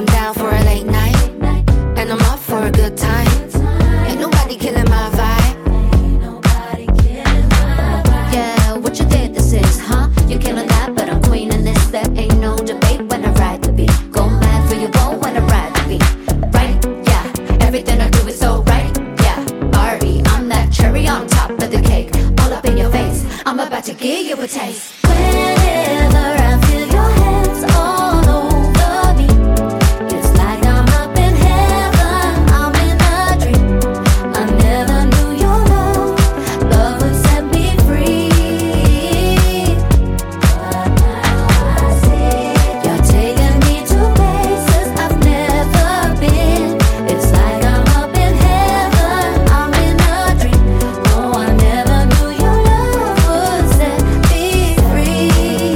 down for a late night, and I'm up for a good time. Ain't nobody killing my vibe. Yeah, what you think this is, huh? You're killing that, but I'm queen in this. There ain't no debate when I ride the beat. Go mad for your goal when I ride the beat. Right? Yeah, everything I do is so right. Yeah, Barbie, I'm that cherry on top of the cake. All up in your face, I'm about to give you a taste. Whenever I feel your hands all over me, it's like I'm up in heaven, I'm in a dream. I never knew your love would set me free. But now I see you're taking me to places I've never been. It's like I'm up in heaven, I'm in a dream. Oh, I never knew your love would set me free.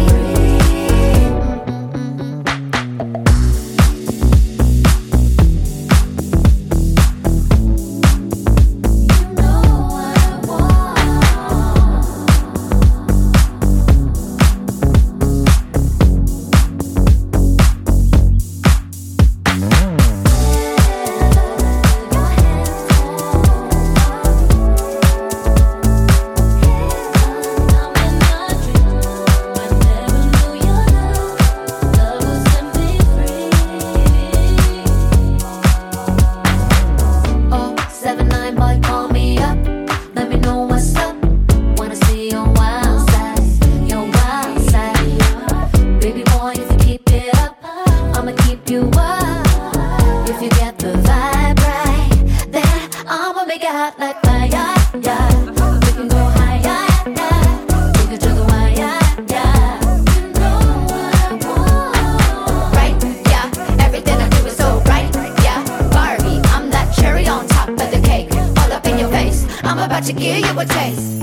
You know what I want. Oh, 7-9 boy, call me up. Let me know what's up. Wanna see your wild side, your wild side. Baby boy, if you keep it up, I'ma keep you up. If you get the vibe right, then I'ma make it hot like fire. Yeah, we can go higher. Yeah, we can drink a wine. Yeah, you know what I want. Right? Yeah, everything I do is so right. Yeah, Barbie, I'm that cherry on top of the cake. All up in your face, I'm about to give you a taste.